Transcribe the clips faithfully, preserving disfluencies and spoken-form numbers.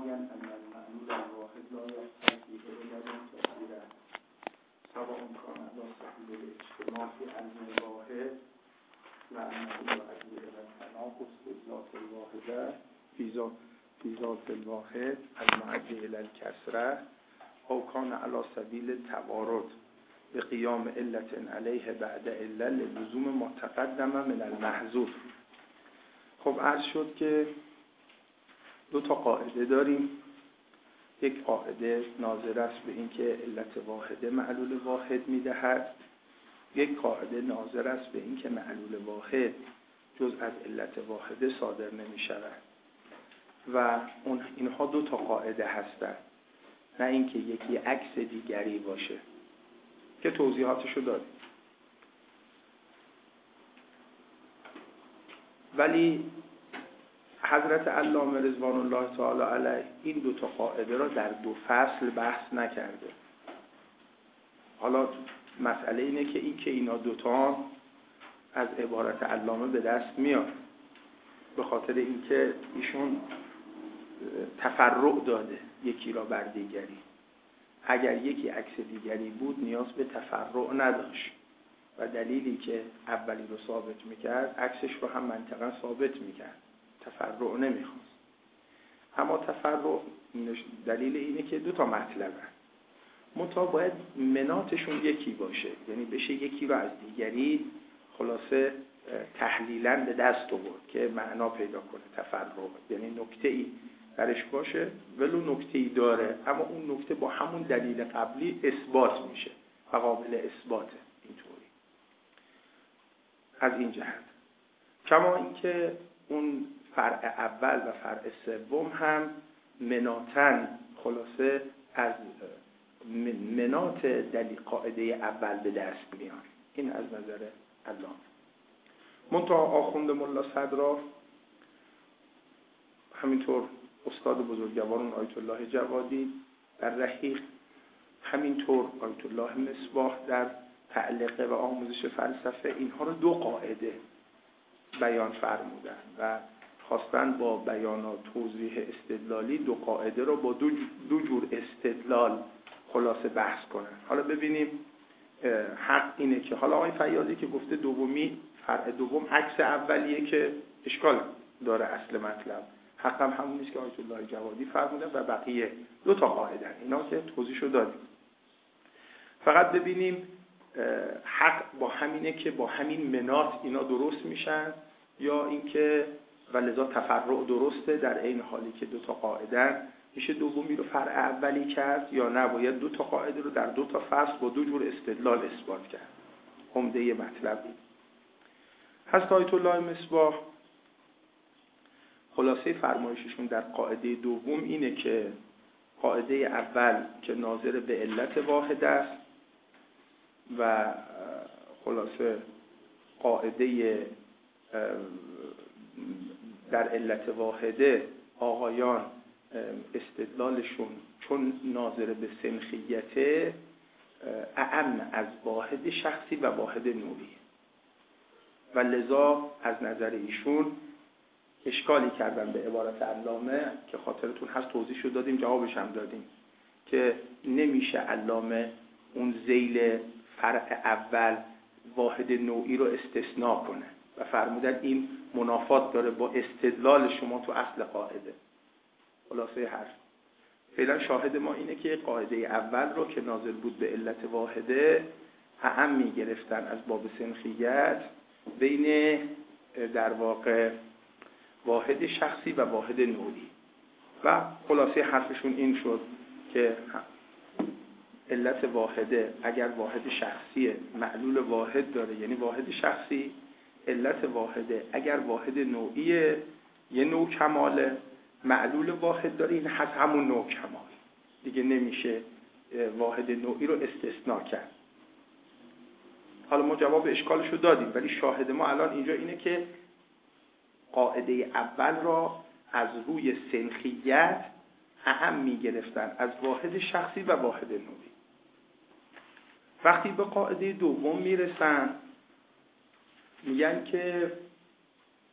نمایند ان المعلول الواحد لا یحتاج الی تغییر سواء کان علی سبیل الاجتماع فی علم واحد و انه یؤدی الی التناقض بذات الواحده فی ذات فی ذات الواحد المؤدی الی الکثره او کان علی سبیل توارد به قیام علت علیه بعد علل لزوم ما تقدم من المحذوف. خب عرض شد که دو تا قاعده داریم. یک قاعده ناظر است به اینکه علت واحده معلول واحد میدهد، یک قاعده ناظر است به اینکه معلول واحد جز از علت واحده صادر نمی شود و اون اینها دو تا قاعده هستند، نه اینکه یکی عکس دیگری باشه که توضیحاتشو دادیم. ولی حضرت علامه رضوان الله تعالی علیه این دو تا قاعده را در دو فصل بحث نکرده. حالا مسئله اینه که این که اینا دوتا از عبارت علامه به دست میاد، به خاطر اینکه ایشون تفرع داده یکی را بر دیگری. اگر یکی عکس دیگری بود نیاز به تفرع نداشت و دلیلی که اولی رو ثابت میکرد عکسش رو هم منطقا ثابت میکرد، تفرع نمیخواست. اما تفرع دلیل اینه که دو تا مطلبه، منتها باید مناتشون یکی باشه، یعنی بشه یکی رو از دیگری خلاصه تحلیلاً به دست آورد که معنا پیدا کنه. تفرع یعنی نکته‌ای درش باشه ولو نکته‌ای داره اما اون نکته با همون دلیل قبلی اثبات میشه و قابل اثباته. اینطوری از این جهت. کما اینکه اون فرع اول و فرع سوم هم مناتن خلاصه از منات دلیل قاعده اول به دست میان. این از نظر علامه. منتها آخوند ملا صدرا همینطور استاد بزرگوارون آیت الله جوادی در رحیق، همینطور آیت الله مصباح در تعلقه و آموزش فلسفه، اینها رو دو قاعده بیان فرمودن و خواستن با بیانات توضیح استدلالی دو قاعده رو با دو, دو جور استدلال خلاصه بحث کنن. حالا ببینیم حق اینه که حالا آقای فیاضی که گفته دومی فرع دوم عکس اولیه که اشکال داره اصل مطلب، حق هم همون نیست که آیت الله جوادی فرمودن و بقیه دو تا قاعده اینا که توضیحشو دادیم. فقط ببینیم حق با همینه که با همین منات اینا درست میشن یا اینکه ولذا تفرع درسته در عین حالی که دو تا قاعده میشه دومی رو فرع اولی کرد یا نباید دو تا قاعده رو در دو تا فصل با دو جور استدلال اثبات کرد. عمده مطلبی هست آیت الله مصباح. خلاصه فرمایششون در قاعده دوم اینه که قاعده اول که ناظر به علت واحد است و خلاصه قاعده در علت واحده آقایان استدلالشون چون ناظر به سنخیته اعم از واحد شخصی و واحد نوعی و لذا از نظر ایشون اشکالی کردن به عبارت علامه که خاطرتون هست توضیحشو دادیم، جوابش هم دادیم که نمیشه علامه اون ذیل فرع اول واحد نوعی رو استثناء کنه و فرمودن این منافات داره با استدلال شما تو اصل قاعده. خلاصه حرف فعلا شاهد ما اینه که قاعده اول رو که ناظر بود به علت واحده اعم می گرفتن از باب سنخیت بین در واقع واحد شخصی و واحد نوعی و خلاصه حرفشون این شد که علت واحده اگر واحد شخصیه معلول واحد داره یعنی واحد شخصی، علت واحده اگر واحد نوعیه یه نوع کماله، معلول واحد داره این هست همون نوع کمال دیگه، نمیشه واحد نوعی رو استثناء کرد. حالا ما جواب اشکالشو دادیم ولی شاهد ما الان اینجا اینه که قاعده اول را از روی سنخیت اهم می گرفتن از واحد شخصی و واحد نوعی. وقتی به قاعده دوم میرسن میگن که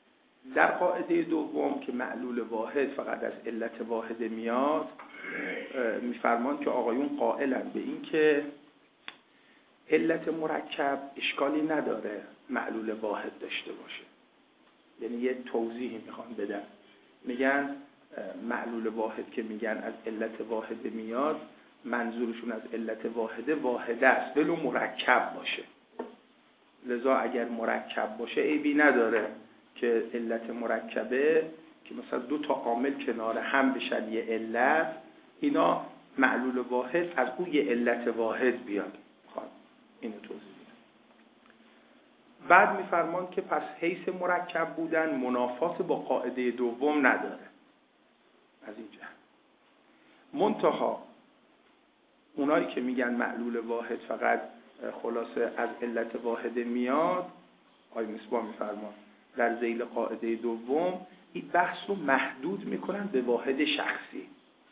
در قاعده دوم که معلول واحد فقط از علت واحد میاد، میفرمان که آقایون قائلن به این که علت مرکب اشکالی نداره معلول واحد داشته باشه. یعنی یه توضیحی میخوان بدن، میگن معلول واحد که میگن از علت واحد میاد، منظورشون از علت واحده واحده است ولو مرکب باشه. لذا اگر مرکب باشه عیبی نداره که علت مرکبه که مثلا دو تا عامل کنار هم بشن یه علت، اینا معلول واحد از او یه علت واحد بیاد. خب اینو توضیح میدم. بعد میفرمان که پس حیث مرکب بودن منافات با قاعده دوم نداره. از این جهت منتها اونایی که میگن معلول واحد فقط خلاصه از علت واحد میاد، آقای مصباح میفرمان در ذیل قاعده دوم این بحث رو محدود میکنن به واحد شخصی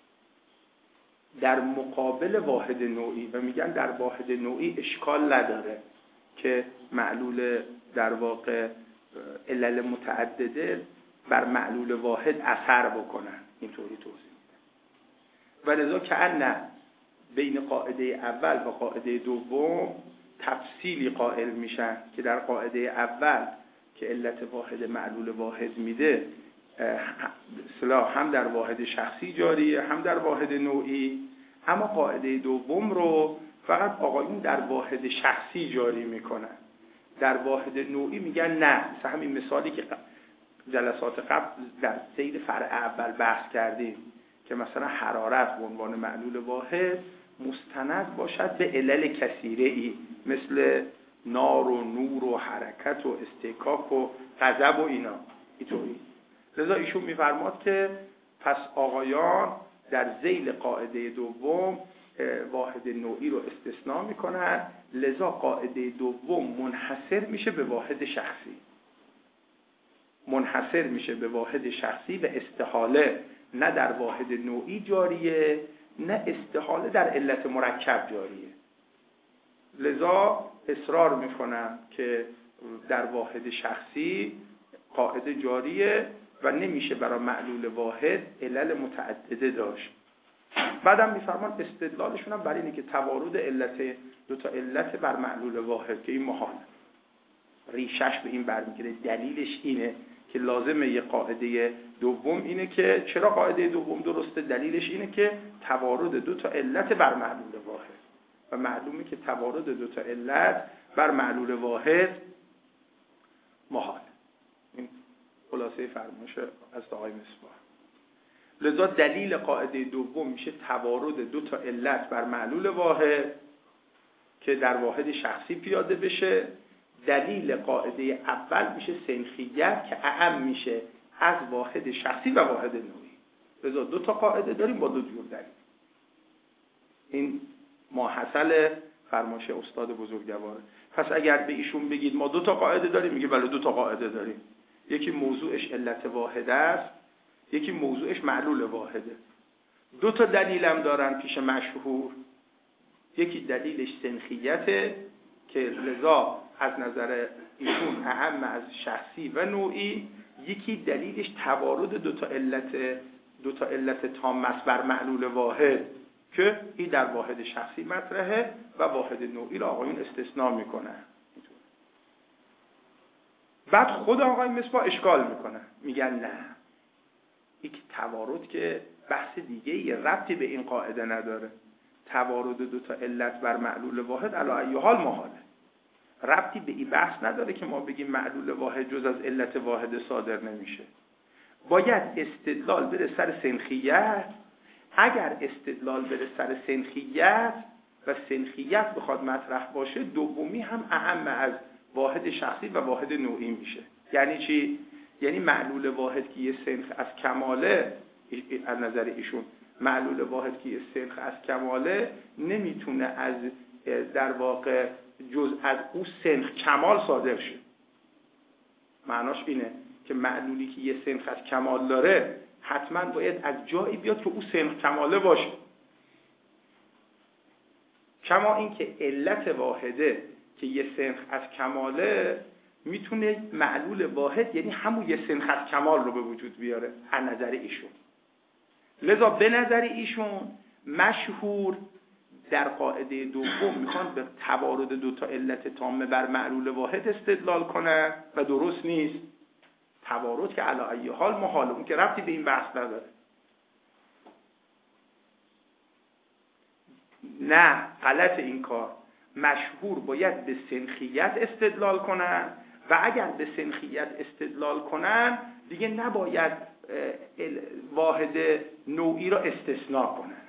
در مقابل واحد نوعی و میگن در واحد نوعی اشکال نداره که معلول در واقع علل متعدده بر معلول واحد اثر بکنن. اینطوری توضیح میدن. ولذا که ان بین قاعده اول و قاعده دوم تفصیلی قائل میشن که در قاعده اول که علت واحد معلول واحد میده اصطلاح هم در واحد شخصی جاریه هم در واحد نوعی، اما قاعده دوم رو فقط آقایون در واحد شخصی جاری میکنن. در واحد نوعی میگن نه. مثلا همین مثالی که جلسات قبل در ذیل فرع اول بحث کردیم که مثلا حرارت به عنوان معلول واحد مستند باشد به علل کثیره ای مثل نار و نور و حرکت و استحکاک و غضب و اینا. اینطوری لذا ایشون میفرماد که پس آقایان در ذیل قاعده دوم واحد نوعی رو استثناء میکنن، لذا قاعده دوم منحصر میشه به واحد شخصی، منحصر میشه به واحد شخصی و استحاله نه در واحد نوعی جاریه نه استحاله در علت مرکب جاریه. لذا اصرار میکنم که در واحد شخصی قاعده جاریه و نمیشه برای معلول واحد علل متعدده داشت. بعدم میفرمان استدلالشون هم برای اینه که توارد علت دو تا علت بر معلول واحد که این محال، ریشش به این برمیگره. دلیلش اینه که لازمه یه قاعده دوم اینه که چرا قاعده دوم درسته؟ دلیلش اینه که توارد دو تا علت بر معلول واحد و معلومه که توارد دو تا علت بر معلول واحد محال. این خلاصه فرمایش از آقای مصباح. لذا دلیل قاعده دوم میشه توارد دو تا علت بر معلول واحد که در واحد شخصی پیاده بشه. دلیل قاعده اول میشه سنخیت که اعم میشه از واحد شخصی و واحد نوعی. لذا دو تا قاعده داریم با دو جور دلیل. این ماحصل فرمایش استاد بزرگواره. پس اگر به ایشون بگید ما دو تا قاعده داریم، میگه بله دو تا قاعده داریم. یکی موضوعش علت واحده است، یکی موضوعش معلول واحده. دو تا دلیلم دارن پیش مشهور. یکی دلیلش سنخیته که لذا از نظر ایشون اهم از شخصی و نوعی. یکی دلیلش توارد دو تا علت دو تا علت تام است بر معلول واحد که این در واحد شخصی مطرحه و واحد نوعی را آقایون استثناء میکنن. بعد خود آقای مصباح اشکال میکنن، میگن نه، یک توارد که بحث دیگه یه ربطی به این قاعده نداره. توارد دو تا علت بر معلول واحد علی ای حال محاله، ربطی به این بحث نداره که ما بگیم معلول واحد جز از علت واحد صادر نمیشه. باید استدلال بره سر سنخیت. اگر استدلال بره سر سنخیت و سنخیت بخواد مطرح باشه، دومی هم اهم از واحد شخصی و واحد نوعی میشه. یعنی چی؟ یعنی معلول واحد که یه سنخ از کماله، از نظر ایشون معلول واحد که یه سنخ از کماله نمیتونه از در واقع جز از او سنخ کمال صادر شه. معناش اینه که معلولی که یه سنخ از کمال داره حتما باید از جایی بیاد که او سنخ کماله باشه. کما این که علت واحده که یه سنخ از کماله میتونه معلول واحد یعنی همون یه سنخ از کمال رو به وجود بیاره از نظر ایشون. لذا به نظر ایشون مشهور در قاعده دوم میخوان به توارد دو تا علت تامه بر معلول واحد استدلال کنن و درست نیست. توارد که علی ای حال محاله، اون که ربطی به این بحث نداره. نه، غلط این کار. مشهور باید به سنخیت استدلال کنن و اگر به سنخیت استدلال کنن دیگه نباید واحد نوعی را استثناء کنن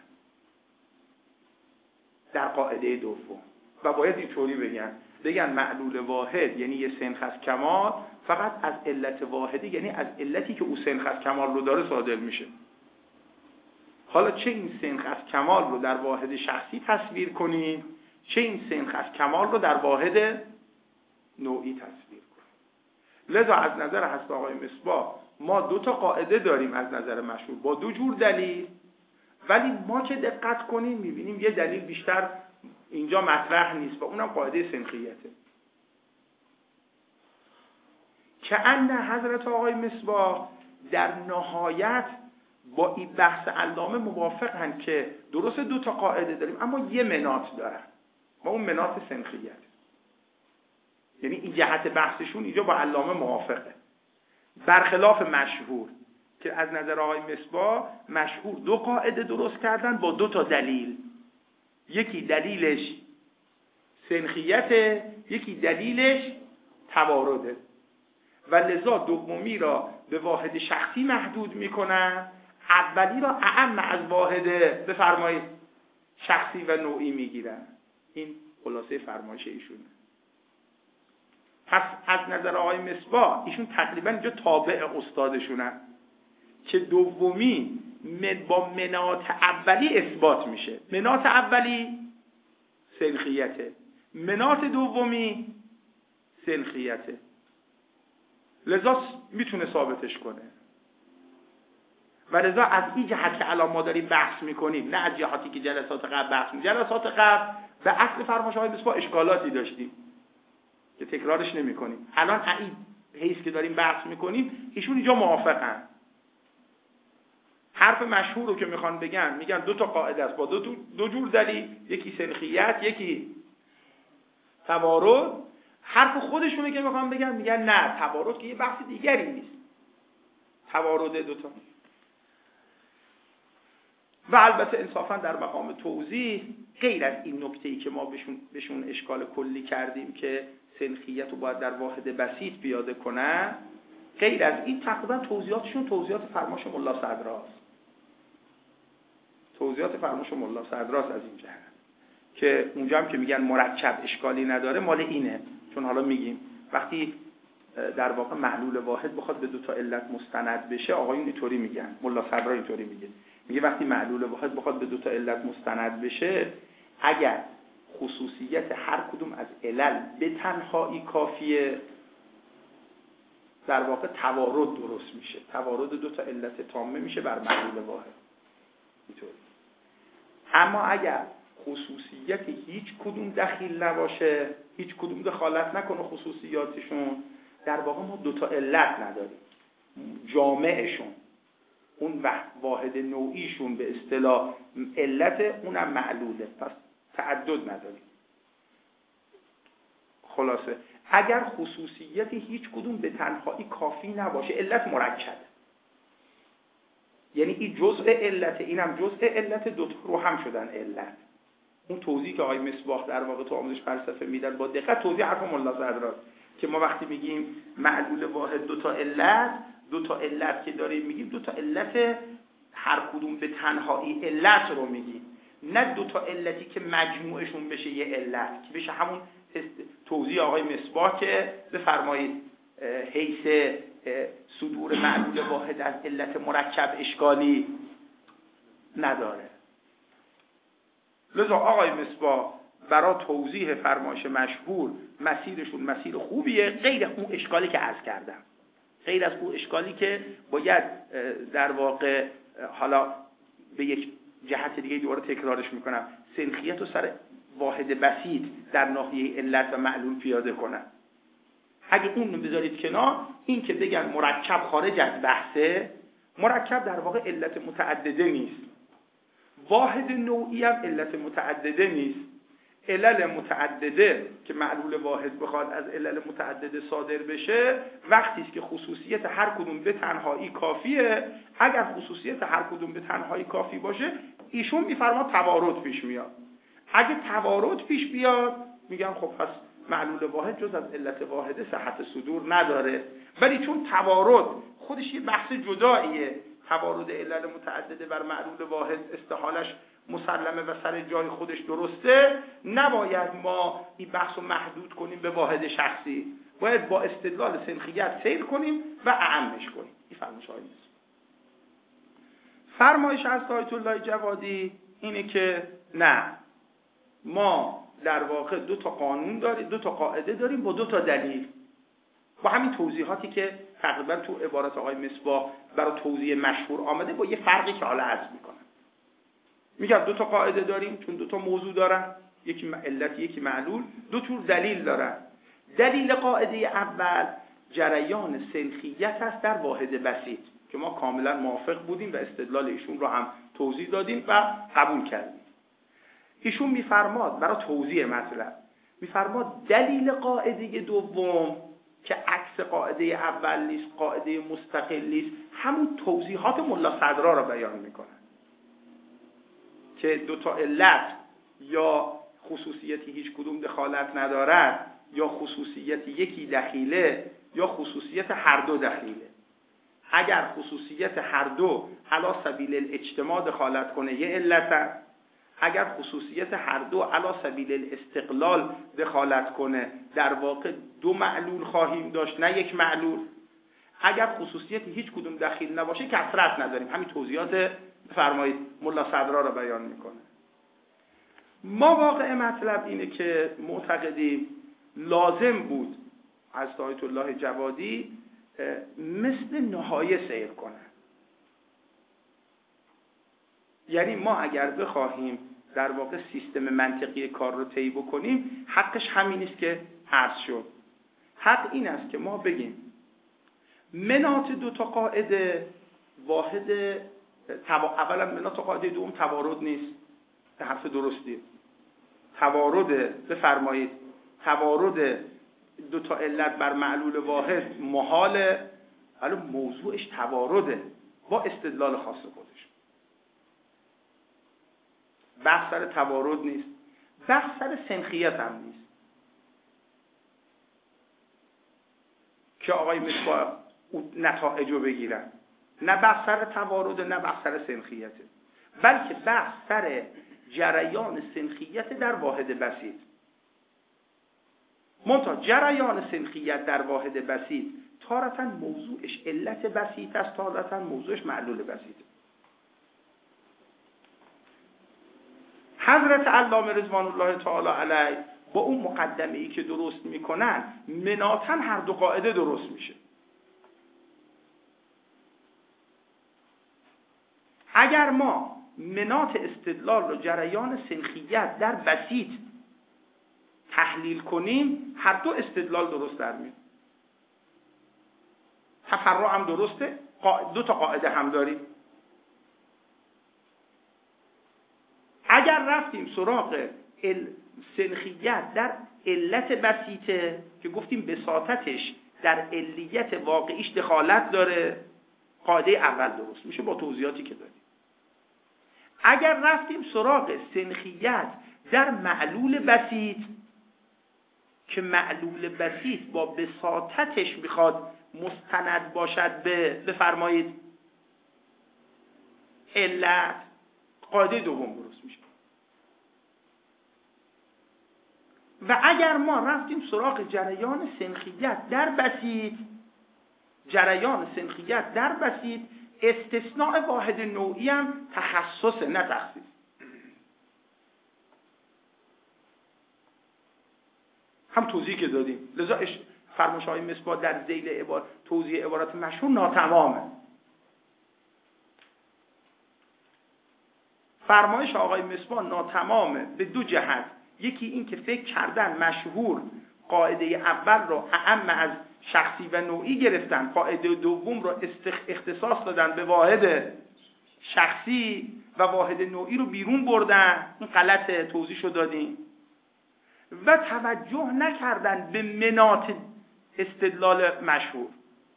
در قاعده دوم و باید اینطوری بگن بگن معلول واحد یعنی یه سنخ از کمال فقط از علت واحده، یعنی از علتی که او سنخ از کمال رو داره صادر میشه. حالا چه این سنخ از کمال رو در واحد شخصی تصویر کنیم، چه این سنخ از کمال رو در واحد نوعی تصویر کنیم. لذا از نظر حضرت آقای مصباح ما دو تا قاعده داریم از نظر مشهور با دو جور دلیل، ولی ما که دقت کنیم میبینیم یه دلیل بیشتر اینجا مطرح نیست و اونم قاعده سنخیته. که ان حضرت آقای مصباح در نهایت با این بحث علامه موافقن که درست دو تا قاعده داریم اما یه منات دارن و اون منات سنخیت، یعنی این جهت بحثشون اینجا با علامه موافقه، برخلاف مشهور که از نظر آقای مصباح مشهور دو قاعده درست کردن با دو تا دلیل، یکی دلیلش سنخیته، یکی دلیلش توارده و لذا دومی را به واحد شخصی محدود میکنن، اولی را اعم از واحد بفرمایید شخصی و نوعی میگیرن. این خلاصه فرمایش ایشونه. پس از نظر آقای مصباح ایشون تقریبا اینجا تابع استادشونن که دومی با منات اولی اثبات میشه. منات اولی سنخیته، منات دومی سنخیته، لذا میتونه ثابتش کنه. و لذا از این جهت که الان ما داریم بحث میکنیم، نه از جهاتی که جلسات قبل بحث میکنیم. جلسات قبل به اصل فرمایش های مصباح اشکالاتی داشتیم که تکرارش نمیکنیم. الان این حیث که داریم بحث میکنیم ایشون اینجا موافقن. حرف مشهور رو که میخوان بگن میگن دو تا قاعده است با دو, دو جور دلیل، یکی سنخیت یکی توارد. حرف خودشونه که میخوان بگن میگن نه، توارد که یه بحث دیگری نیست، توارد دو تا. و البته انصافا در مقام توضیح غیر از این نکته‌ای که ما بهشون بهشون اشکال کلی کردیم که سنخیت رو باید در واحد بسیط پیاده کنن، غیر از این تقریبا توضیحاتشون توضیحات فرمایش ملا صدراست. توضیحات فرمایش ملا صدراست از این جهت که اونجا هم که میگن مرکب اشکالی نداره مال اینه. چون حالا میگیم وقتی در واقع معلول واحد بخواد به دو تا علت مستند بشه، آقایون اینطوری میگن، ملا صدرا اینطوری میگه، میگه وقتی معلول واحد بخواد به دو تا علت مستند بشه، اگر خصوصیت هر کدوم از علل به تنهایی کافیه، در واقع توارد درست میشه، توارد دو تا علت تامه میشه بر معلول واحد. اینطوری. اما اگر خصوصیت هیچ کدوم دخیل نباشه، هیچ کدوم دخالت نکنه خصوصیاتشون، در واقع ما دو تا علت نداریم. جامعشون، اون واحد نوعیشون به اصطلاح علت، اونم معلوله، پس تعدد نداریم. خلاصه اگر خصوصیت هیچ کدوم به تنهایی کافی نباشه، علت مرکبه، یعنی این جزء علت، اینم جزء علت، دو تا رو هم شدن علت. اون توضیح که آقای مصباح در واقع تو آموزش فلسفه میدن با دقت توضیح حرف ملا صدراست که ما وقتی میگیم معلول واحد دو تا علت، دو تا علت که داریم میگیم دو تا علت هر کدوم به تنهایی علت رو میگیم، نه دو تا علتی که مجموعشون بشه یه علت که بشه همون توضیح آقای مصباح که بفرمایید حیث صدور معلول واحد از علت مرکب اشکالی نداره. لذا آقای مصباح برای توضیح فرمایش مشهور مسیرشون مسیر خوبیه، غیر اون اشکالی که عرض کردم، غیر از اون اشکالی که باید در واقع حالا به یک جهت دیگه دوباره تکرارش میکنم، سنخیت و سر واحد بسیط در ناحیه علت و معلول پیاده کنن. اگه اون رو بذارید کنار، این که بگن مرکب خارج از بحثه، مرکب در واقع علت متعدده نیست، واحد نوعی هم علت متعدده نیست. علل متعدده که معلول واحد بخواد از علل متعدده صادر بشه وقتی است که خصوصیت هر کدوم به تنهایی کافیه. اگر خصوصیت هر کدوم به تنهایی کافی باشه، ایشون میفرما توارد پیش میاد. اگه توارد پیش بیاد میگن خب پس معلول واحد جز از علت واحده صحت صدور نداره. ولی چون توارد خودش یه بحث جداییه، توارد علل متعدده بر معلول واحد استحالش مسلمه و سر جای خودش درسته، نباید ما این بحث رو محدود کنیم به واحد شخصی، باید با استدلال سنخیت سیر کنیم و اعمش کنیم. این فرمایش های نیست. فرمایش از آیت الله جوادی اینه که نه، ما در واقع دو تا قانون داریم، دو تا قاعده داریم با دو تا دلیل، با همین توضیحاتی که تقریبا تو عبارت آقای مصباح برای توضیح مشهور آمده، با یه فرقی که حالا عرض میکنم. میگم دو تا قاعده داریم چون دو تا موضوع دارن، یکی علت یکی معلول، دو جور دلیل دارن. دلیل قاعده اول جریان سنخیت است در واحد بسیط که ما کاملا موافق بودیم و استدلال ایشون رو هم توضیح دادیم و قبول کردیم. ایشون میفرماد برای توضیح مطلب، میفرماد دلیل قاعده دوم که عکس قاعده اول نیست، قاعده مستقل نیست، همون توضیحات ملا صدرا را بیان میکنه که دو تا علت یا خصوصیتی هیچ کدوم دخالت ندارد، یا خصوصیت یکی دخیله یا خصوصیت هر دو دخیله. اگر خصوصیت هر دو علی سبیل الاجتماع دخالت کنه یه علت است، اگر خصوصیت هر دو علی سبیل الاستقلال دخالت کنه در واقع دو معلول خواهیم داشت نه یک معلول. اگر خصوصیت هیچ کدوم دخیل نباشه کثرت نداریم. همین توضیحات فرمایید ملا صدرا را بیان میکنه. ما واقع مطلب اینه که معتقدیم لازم بود از آیت الله جوادی مثل نهایه سیر کنه. یعنی ما اگر بخواهیم در واقع سیستم منطقی کار رو طی بکنیم، حقش همین است که عرض شد. حق این است که ما بگیم منات دو تا قاعده واحد توا... اولا منات قاعده دوم توارد نیست، به حرف درستی توارد بفرمایید توارد دو تا علت بر معلول واحد محاله، ولی موضوعش توارده با استدلال خاص خودش. بحث سر توارد نیست، بحث سر سنخیت هم نیست که آقای مصباح نتایج رو بگیرن. نه بحث سر توارد نه بحث سر سنخیته، بلکه بحث سر جریان سنخیت در واحد بسیط. منتها جریان سنخیت در واحد بسیط تارتاً موضوعش علت بسیط است، تارتاً موضوعش معلول بسیط. حضرت علامه رضوان الله تعالی علیه با اون مقدمه‌ای که درست میکنن مناتاً هر دو قاعده درست میشه. اگر ما منات استدلال رو جریان سنخیت در بسیط تحلیل کنیم، هر دو استدلال درست در میاد. تفرع هم درسته، دو تا قاعده هم داریم. اگر رفتیم سراغ سنخیت در علت بسیطه که گفتیم بساطتش در علیت واقعیش دخالت داره، قاعده اول درست میشه با توضیحاتی که داریم. اگر رفتیم سراغ سنخیت در معلول بسیط که معلول بسیط با بساطتش میخواد مستند باشد به بفرمایید علت، قاعده دوم درست میشه. و اگر ما رفتیم سراغ جریان سنخیت در بسیط، جریان سنخیت در بسیط استثناء واحد نوعی هم تخصص نه تخصیص. هم توضیح که دادیم، لذا فرمایش های مصباح در ذیل عبارت توضیح عبارت مشهور ناتمامه. فرمایش آقای مصباح ناتمامه به دو جهت. یکی این که فکر کردن مشهور قاعده اول رو اعم از شخصی و نوعی گرفتن، قاعده دوم رو اختصاص دادن به واحد شخصی و واحد نوعی رو بیرون بردن. این غلطه، توضیحشو دادیم. و توجه نکردن به مناط استدلال مشهور.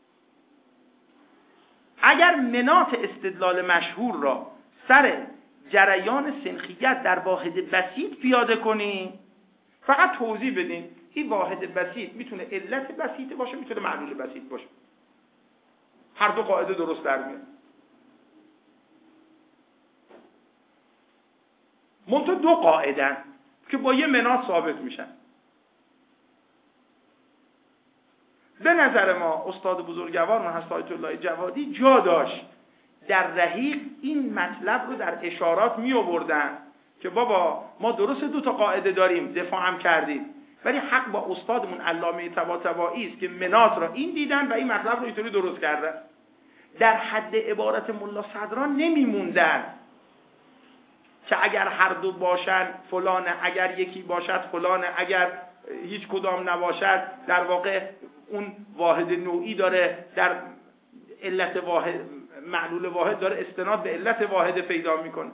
اگر مناط استدلال مشهور را سر جریان سنخیت در واحد بسیط پیاده کنیم، فقط توضیح بدین این واحد بسیط میتونه علت بسیط باشه، میتونه معلول بسیط باشه، هر دو قاعده درست در میاد. منتها دو قاعده که با یه مناط ثابت میشن. به نظر ما استاد بزرگوار هست آیت الله جوادی جا داشت در رحیق این مطلب رو در اشارات می آوردن که بابا ما درست دو تا قاعده داریم، دفاع هم کردیم، ولی حق با استادمون علامه طباطبایی است که مناط را این دیدن و این مطلب رو اینطوری درست کردن. در حد عبارت ملا صدران نمیموندن که اگر هر دو باشن فلانه، اگر یکی باشد فلانه، اگر هیچ کدام نباشد در واقع اون واحد نوعی داره در علت واحد، معلول واحد داره استناد به علت واحد پیدا میکنه.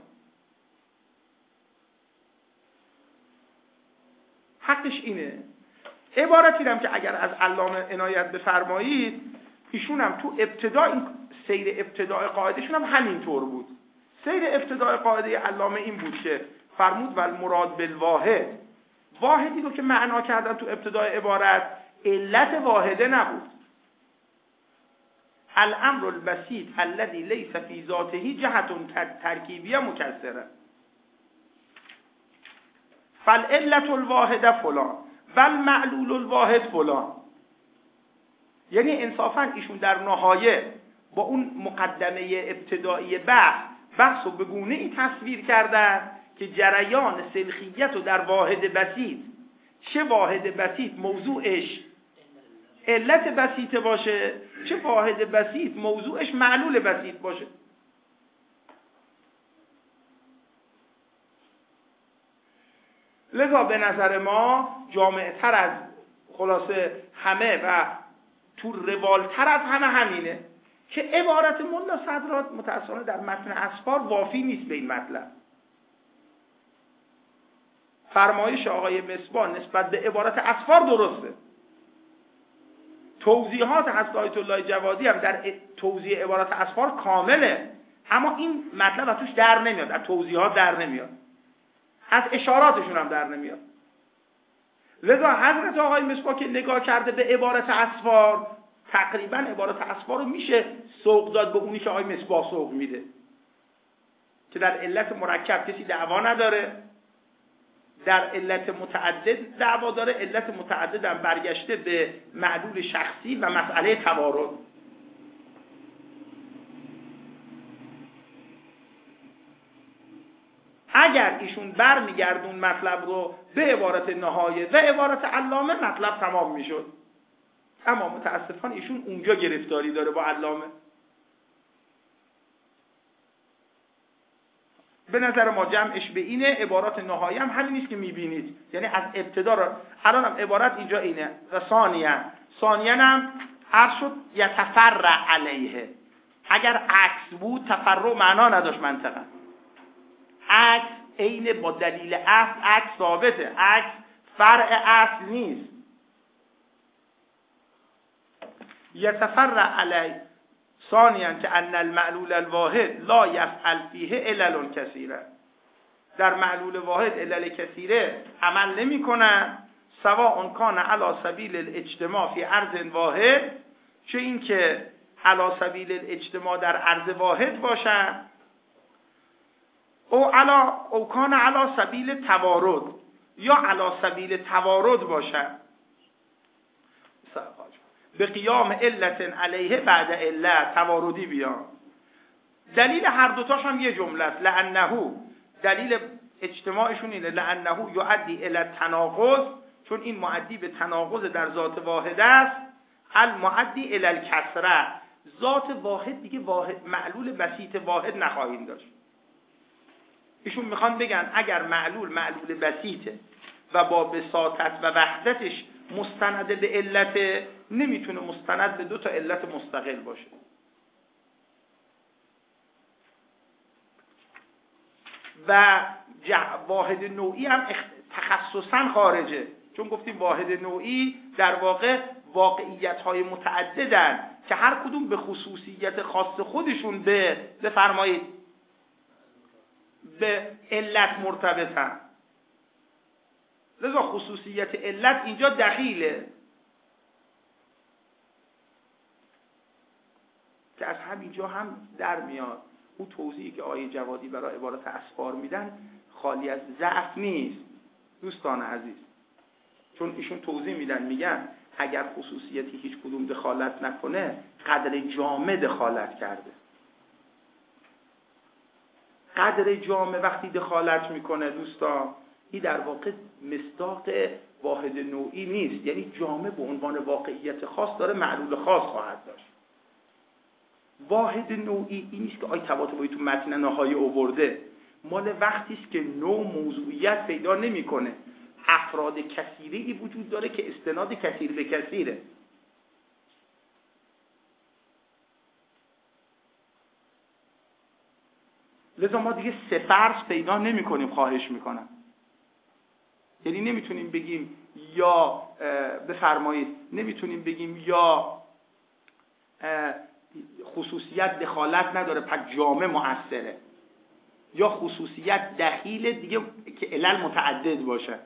حقش اینه. عبارتی هم که اگر از علامه عنایت بفرمایید، ایشون هم تو ابتدا این سیر ابتدای قاعدهشون هم همینطور بود. سیر ابتدای قاعده علامه این بود که فرمود والمراد بالواحد، واحدی رو که معنا کردن تو ابتدای عبارت علت واحده نبود. الامر البسيط الذي ليس في ذاته جهة ترکیبیه مکسره، فالعلة الواحده فلان والمعلول الواحد فلان. یعنی انصافا ایشون در نهایه با اون مقدمه ابتدایی بحث بحث رو به گونه ای تصویر کردن که جریان سلخیت رو در واحد بسیط، چه واحد بسیط موضوعش علت بسیط باشه، چه واحد بسیط موضوعش معلول بسیط باشه. لذا به نظر ما جامع تر از خلاصه همه و تو روال تر از همه همینه که عبارت ملا صدرات متأسفانه در متن اسفار وافی نیست به این مطلب. فرمایش آقای مصباح نسبت به عبارت اسفار درسته. توضیحات حضرت آیت الله جوادی هم در توضیح عبارت اسفار کامله، اما این مطلب از توش در نمیاد، از توضیحات در نمیاد، از اشاراتشون هم در نمیاد. لذا حضرت آقای مصباح که نگاه کرده به عبارت اسفار، تقریبا عبارت اسفار رو میشه سوق داد به اونی که آقای مصباح سوق میده که در علت مرکب کسی دعوا نداره، در علت متعدد دعوا داره. علت متعدد هم برگشته به معلول شخصی و مسئله توارد. اگر ایشون برمیگردون مطلب رو به عبارت نهایه و عبارت علامه، مطلب تمام میشد. اما متاسفانه ایشون اونجا گرفتاری داره با علامه. به نظر ما جمعش به اینه. عبارات نهایی هم همین نیست که میبینید، یعنی از ابتدا رو الان هم عبارت اینجا اینه. و ثانیاً ثانیاً هم عرض شد یتفرع علیه. اگر عکس بود تفرع معنا نداشت منطقا. عکس عین با دلیل اصل عکس ثابته، عکس فرع اصل نیست. یتفرع علیه ثانیاً که ان المعلول الواحد لا یفعل فیه علل کثیره. در معلول واحد علل کثیره عمل نمی کنن. سواء کان علی سبیل الاجتماع فی عرض واحد، چه این که علی سبیل الاجتماع در عرض واحد باشن، او علی او کان علی سبیل توارد، یا علی سبیل توارد باشن به قیام علت علیه بعد علت تواردی بیان. دلیل هر دوتاش هم یه جمله است. لانه دلیل اجتماعشون اینه لانه یؤدی الی التناقض، چون این معدی به تناقض در ذات واحد است. المعدی الی الکسره، ذات واحد دیگه واحد معلول بسیط واحد نخواهیم داشت. ایشون میخوان بگن اگر معلول معلول بسیطه و با بساطت و وحدتش مستند به علت نمیتونه مستند به دو تا علت مستقل باشه. و واحد نوعی هم تخصصاً خارجه، چون گفتیم واحد نوعی در واقع واقعیت‌های متعددن که هر کدوم به خصوصیت خاص خودشون به بفرمایید به علت مرتبطن. لذا خصوصیت علت اینجا دخیله که از همینجا هم در میاد اون توضیحی که آقای جوادی برای عبارت اسفار میدن خالی از ضعف نیست دوستان عزیز، چون ایشون توضیح میدن میگن اگر خصوصیتی هیچ کدوم دخالت نکنه قدر جامع دخالت کرده. قدر جامع وقتی دخالت میکنه دوستان این در واقع مصداق واحد نوعی نیست، یعنی جامع به عنوان واقعیت خاص داره معلول خاص خواهد داشت. واحد نوعی این نیست که آی طباطبایی تو متن نهایی آورده، مال وقتی است که نوع موضوعیت پیدا نمیکنه، افراد کثیری وجود داره که استناد کثیر به کثیره. لذا ما دیگه سه فرض پیدا نمی کنیم. خواهش میکنم، یعنی نمیتونیم بگیم یا بفرمایید نمیتونیم بگیم یا خصوصیت دخالت نداره پس جامع مؤثره، یا خصوصیت دخیل دیگه که علل متعدد باشه.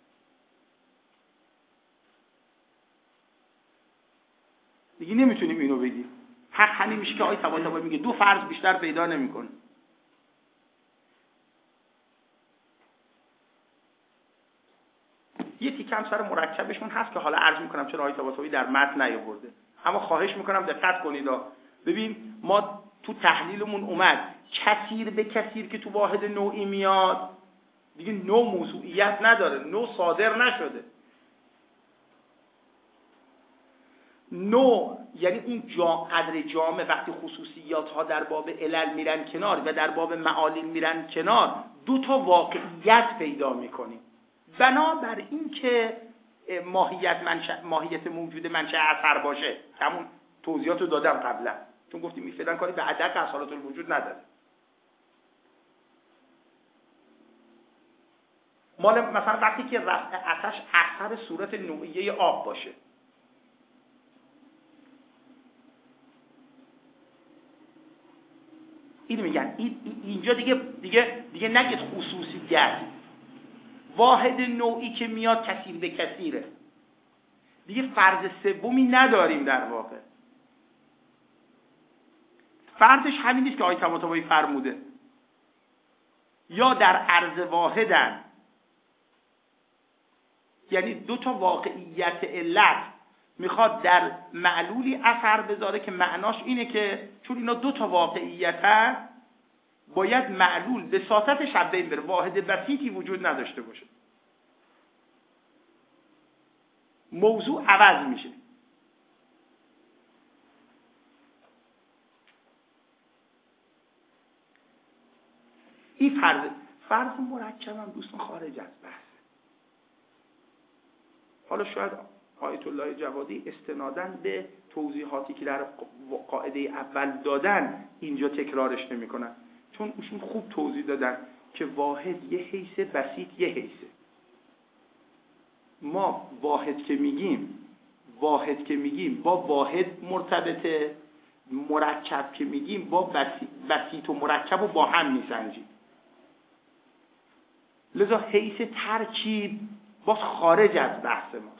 دیگه نمیتونیم اینو بگیم. حق همین میشه که آقای طباطبایی میگه دو فرض بیشتر پیدا نمیکنه. یه تیکم سر مرکبشون هست که حالا عرض میکنم چرا آقای طباطبایی در متن نیاورده، اما خواهش میکنم دقت کنید. ببین ما تو تحلیلمون اومد کثیر به کثیر که تو واحد نوعی میاد دیگه نوع موضوعیت نداره، نوع صادر نشده. نوع یعنی اون جا قدر جامع وقتی خصوصیات ها در باب علل میرن کنار و در باب معالم میرن کنار دو تا واقعیت پیدا میکنیم. بنابر این که ماهیت منشأ ماهیت موجود منشأ اثر باشه، همون توضیحات رو دادم قبلا، چون گفتیم این فعلا کاری به عدد اصالت الوجود نداره. مال مثلا وقتی که رفع آتش اثر صورت نوعیه آب باشه، اینو میگن این اینجا دیگه دیگه دیگه نگید خصوصیت. واحد نوعی که میاد کثیر به کثیره، دیگه فرض سومی نداریم. در واقع فرضش همین نیست که آقای طباطبایی فرموده یا در عرض واحدن، یعنی دو تا واقعیت علت میخواد در معلولی اثر بذاره که معناش اینه که چون اینا دو تا واقعیتن باید معلول بساطتش از بین بره، واحد بسیطی وجود نداشته باشه، موضوع عوض میشه. این فرض فرض مرکب هم دوستان خارج از بحث. حالا شاید آیت الله جوادی استناداً به توضیحاتی که در قاعده اول دادن اینجا تکرارش نمی‌کنن، چون ایشون خوب توضیح دادن که واحد یه حیث، بسیط یه حیثه. ما واحد که میگیم واحد که میگیم با واحد مرتبطه، مرکب که میگیم با بسیط و مرکب رو با هم میسنجیم. لذا حیث ترکیب باز خارج از بحث ما.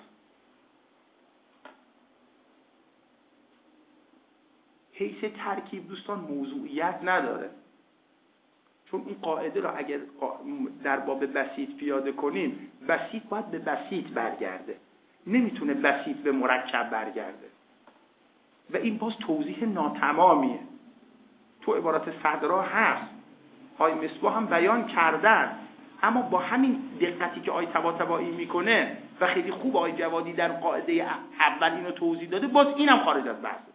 حیث ترکیب دوستان موضوعیت نداره، چون این قاعده را اگر در باب بسیط پیاده کنیم بسیط باید به بسیط برگرده، نمیتونه بسیط به مرکب برگرده و این باز توضیح ناتمامیه. تو عبارت صدرا هست، های مصباح هم بیان کردن، اما با همین دقتی که آی طباطبایی میکنه و خیلی خوب آی جوادی در قاعده اول اینو توضیح داده، باز اینم خارج از بحثه.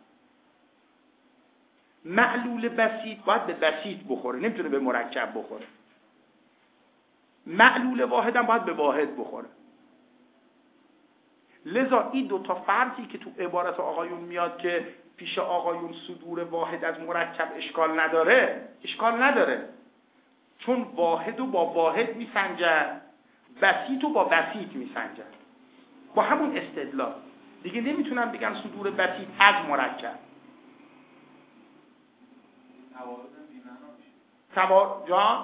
معلول بسیط باید به بسیط بخوره، نمیتونه به مرکب بخوره. معلول واحد هم باید به واحد بخوره. لذا این دو تا فرضی که تو عبارت آقایون میاد که پیش آقایون صدور واحد از مرکب اشکال نداره، اشکال نداره، چون واحد رو با واحد میسنجن، بسیط رو با بسیط میسنجن، با همون استدلال دیگه نمیتونن بگن صدور بسیط از مرکب. توارد جان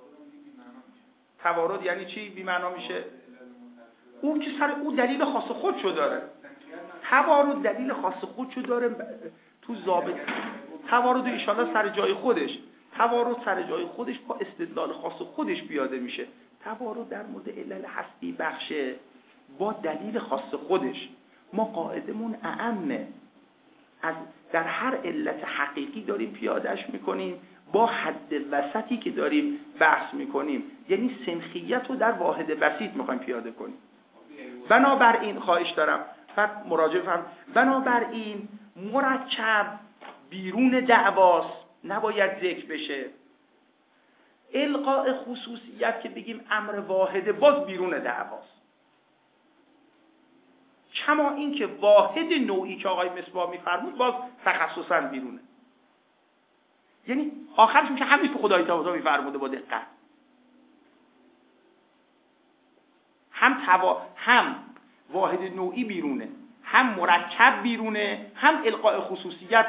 توارد یعنی چی؟ بی معنا میشه. اون که سر او دلیل خاص خودشو داره. توارد دلیل خاص خودشو داره تو ضابط. توارد ان شاءالله سر جای خودش، توارد سر جای خودش با استدلال خاص خودش پیاده میشه. توارد در مورد علل هستی بخشه با دلیل خاص خودش. ما قاعدمون اعمه، از در هر علت حقیقی داریم پیادهش میکنیم با حد وسطی که داریم بحث میکنیم، یعنی سنخیت رو در واحد بسیط میخوایم پیاده کنیم. بنابراین خواهش دارم بعد مراجعه فرم، بنابراین مرکب بیرون دعواست، نباید ذکر بشه. القاء خصوصیت که بگیم امر واحده باز بیرون دعواست. کما این که واحد نوعی که آقای مصباح میفرمود باز تخصصا بیرونه. یعنی آخرش میشه همین که خدای تعالی میفرموده با دقت. هم توا... هم واحد نوعی بیرونه، هم مرکب بیرونه، هم القاء خصوصیت.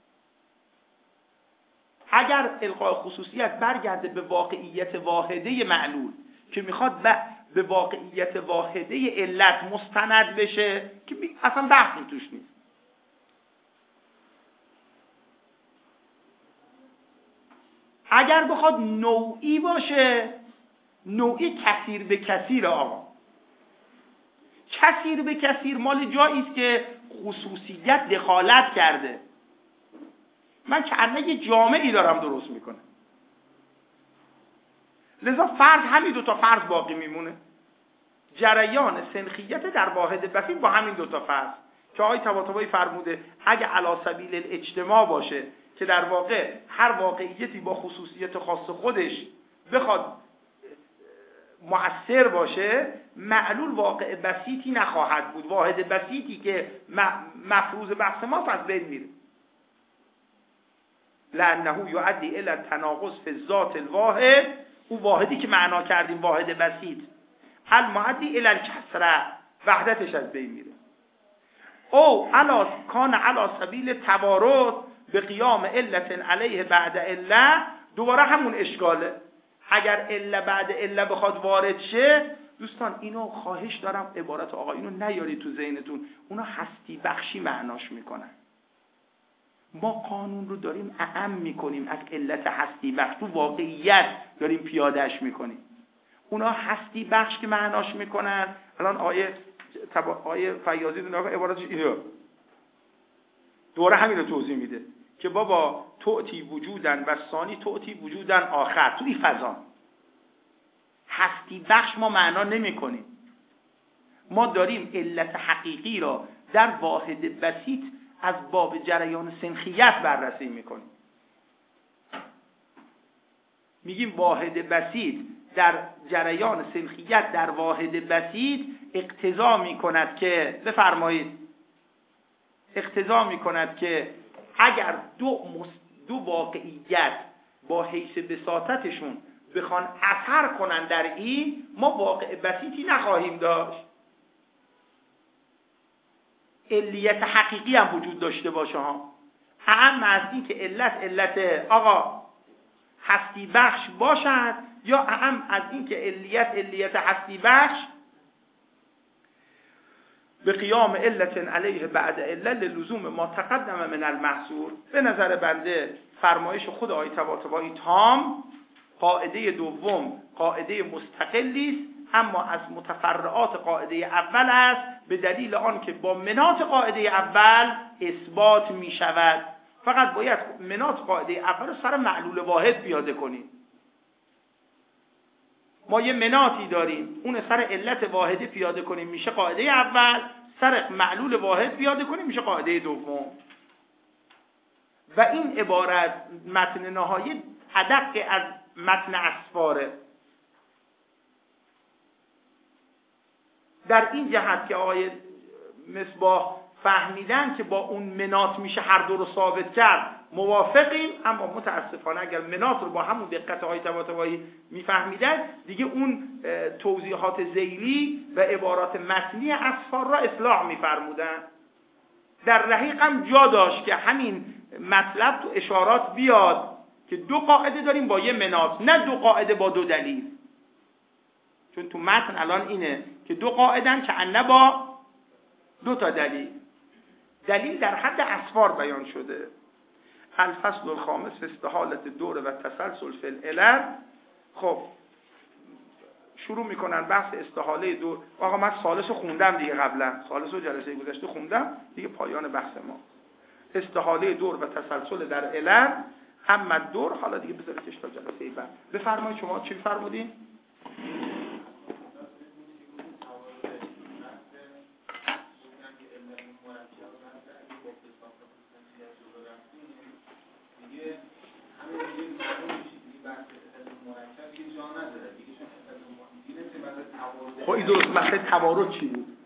اگر القاء خصوصیت برگرده به واقعیت واحده معلول که میخواد به واقعیت واحده علت مستند بشه که اصلا بحثی توش نیست. اگر بخواد نوعی باشه، نوعی کثیر به کثیر. آقا کثیر به کثیر مال جایی است که خصوصیت دخالت کرده. من که یه جامعی دارم درست میکنه، لذا فرض همین دو تا فرض باقی میمونه. جریان سنخیت در واحد بسیط با همین دو تا فرض که آقای طباطبایی فرموده اگه علی سبیل الاجتماع باشه که در واقع هر واقعیتی با خصوصیت خاص خودش بخواد مؤثر باشه، معلول واقع بسیطی نخواهد بود. واحد بسیطی که مفروض بحث ما از بین میره. لانه یؤدی الی التناقض فی ذات الواحد، او واحدی که معنا کردیم واحد بسیط، المؤدی الی الکسره، وحدتش از بین میره. او علا کان علی سبیل توارد به قیام علت علیه بعد علت، دوباره همون اشکاله. اگر علت بعد علت بخواد وارد شه، دوستان اینو خواهش دارم عبارت آقا اینو نیارید تو ذهنتون، اونا هستی بخشی معناش میکنن. ما قانون رو داریم اعم میکنیم از علت هستی بخش، تو واقعیت داریم پیادهش میکنیم. اونا هستی بخش که معناش میکنن. الان آیه تبا... آیه فیاضی دونه عبارتش اینه، دوره همین رو توضیح میده که بابا توتی وجودن و ثانی توتی وجودن آخر. تو این فضا هستی بخش ما معنا نمی کنیم. ما داریم علت حقیقی را در واحد بسیط از باب جریان سنخیت بررسی میکنیم. میگیم واحد بسیط در جریان سنخیت در واحد بسیط اقتضا میکند که بفرمایید اقتضا میکند که اگر دو مس... دو واقعیت با حیث بساطتشون بخوان اثر کنن در این، ما واقع بسیطی نخواهیم داشت. علیت حقیقی هم وجود داشته باشه ها. اهم از این که علت علت آقا هستی بخش باشد، یا اهم از این که علیت علیت هستی بخش به قیام علت علیه بعد علت لزوم ما تقدم من المحصور. به نظر بنده فرمایش خود آیه طباطبایی تام، قاعده دوم قاعده مستقلی است اما از متفرعات قاعده اول است، به دلیل آن که با منات قاعده اول اثبات می شود. فقط باید منات قاعده اول رو سر معلول واحد پیاده کنیم. ما یه مناتی داریم، اون سر علت واحده پیاده کنیم میشه قاعده اول، سر معلول واحد پیاده کنیم میشه قاعده دوم. و این عبارت متن نهایی ادق از متن اسفاره. در این جهت که آقای مصباح فهمیدن که با اون منات میشه هر دو رو ثابت کرد موافقیم، اما متاسفانه اگر منات رو با همون دقت های طباطبایی میفهمیدن دیگه اون توضیحات ذیلی و عبارات متنی اسفار را اصلاح میفرمودن. در رحیق هم جا داشت که همین مطلب تو اشارات بیاد که دو قاعده داریم با یه منات، نه دو قاعده با دو دلیل. چون تو متن الان اینه که دو قاعدن که انه با دو تا دلیل. دلیل در حد اسفار بیان شده. الفصل الخامس فی استحالة دور و تسلسل فی العلل. خب شروع میکنن بحث استحاله دور. آقا من ثالث خوندم دیگه، قبلا ثالث و جلسه گذشته خوندم دیگه، پایان بحث ما استحاله دور و تسلسل در علل. اما دور حالا دیگه بذارید تا جلسه بعد. بفرمایید شما چی فرمودین؟ خب این درست. مثلا توارد چی بود؟